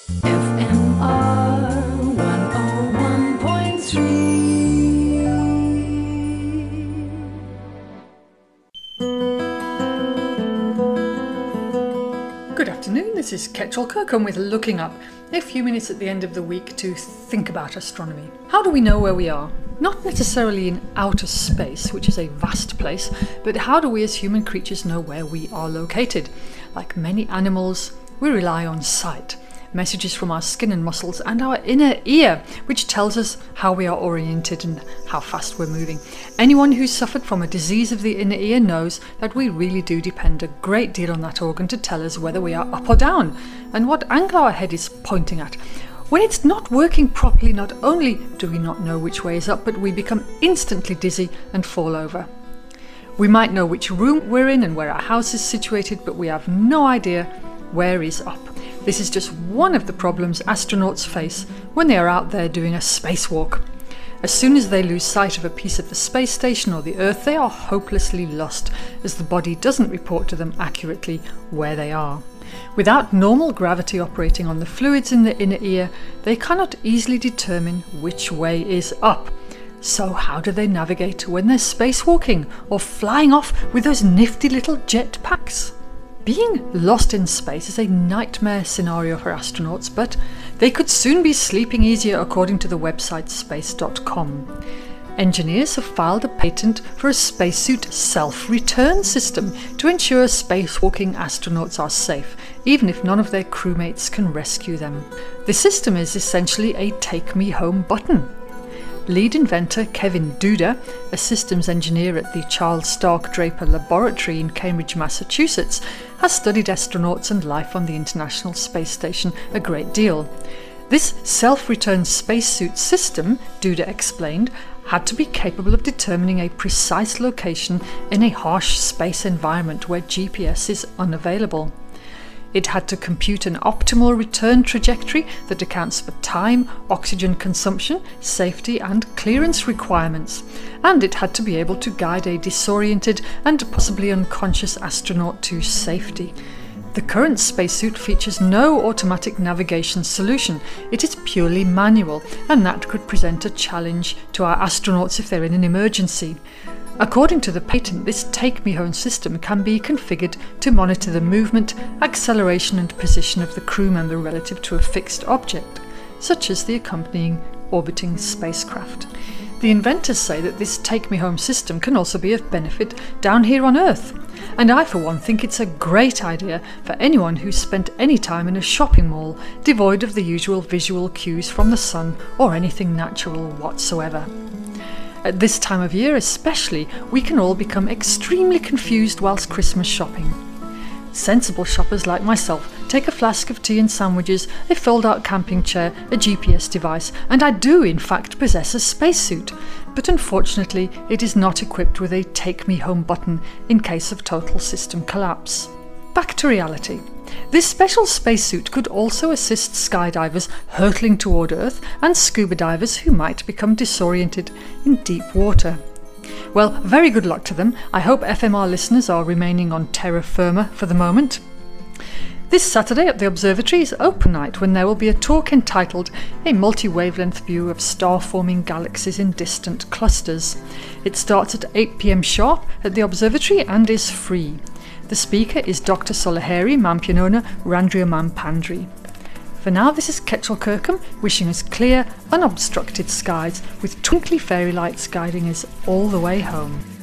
FMR 101.3. Good afternoon, this is Ketrel Kirkham with Looking Up, a few minutes at the end of the week to think about astronomy. How do we know where we are? Not necessarily in outer space, which is a vast place, but how do we as human creatures know where we are located? Like many animals, we rely on sight, messages from our skin and muscles, and our inner ear, which tells us how we are oriented and how fast we're moving. Anyone who's suffered from a disease of the inner ear knows that we really do depend a great deal on that organ to tell us whether we are up or down, and what angle our head is pointing at. When it's not working properly, not only do we not know which way is up, but we become instantly dizzy and fall over. We might know which room we're in and where our house is situated, but we have no idea where is up. This is just one of the problems astronauts face when they are out there doing a spacewalk. As soon as they lose sight of a piece of the space station or the Earth, they are hopelessly lost, as the body doesn't report to them accurately where they are. Without normal gravity operating on the fluids in the inner ear, they cannot easily determine which way is up. So how do they navigate when they're spacewalking or flying off with those nifty little jet packs? Being lost in space is a nightmare scenario for astronauts, but they could soon be sleeping easier according to the website space.com. Engineers have filed a patent for a spacesuit self-return system to ensure spacewalking astronauts are safe, even if none of their crewmates can rescue them. The system is essentially a take-me-home button. Lead inventor Kevin Duda, a systems engineer at the Charles Stark Draper Laboratory in Cambridge, Massachusetts, has studied astronauts and life on the International Space Station a great deal. This self-return spacesuit system, Duda explained, had to be capable of determining a precise location in a harsh space environment where GPS is unavailable. It had to compute an optimal return trajectory that accounts for time, oxygen consumption, safety and clearance requirements. And it had to be able to guide a disoriented and possibly unconscious astronaut to safety. The current spacesuit features no automatic navigation solution. It is purely manual, and that could present a challenge to our astronauts if they're in an emergency. According to the patent, this take-me-home system can be configured to monitor the movement, acceleration and position of the crew member relative to a fixed object, such as the accompanying orbiting spacecraft. The inventors say that this take-me-home system can also be of benefit down here on Earth, and I for one think it's a great idea for anyone who's spent any time in a shopping mall devoid of the usual visual cues from the sun or anything natural whatsoever. At this time of year especially, we can all become extremely confused whilst Christmas shopping. Sensible shoppers like myself take a flask of tea and sandwiches, a fold-out camping chair, a GPS device, and I do in fact possess a spacesuit, but unfortunately it is not equipped with a take-me-home button in case of total system collapse. Back to reality. This special spacesuit could also assist skydivers hurtling toward Earth and scuba divers who might become disoriented in deep water. Well, very good luck to them. I hope FMR listeners are remaining on terra firma for the moment. This Saturday at the observatory is open night, when there will be a talk entitled A Multi-Wavelength View of Star-Forming Galaxies in Distant Clusters. It starts at 8 p.m. sharp at the observatory and is free. The speaker is Dr. Solaheri Mampianona Randriamampandri. For now, this is Ketrel Kirkham wishing us clear, unobstructed skies with twinkly fairy lights guiding us all the way home.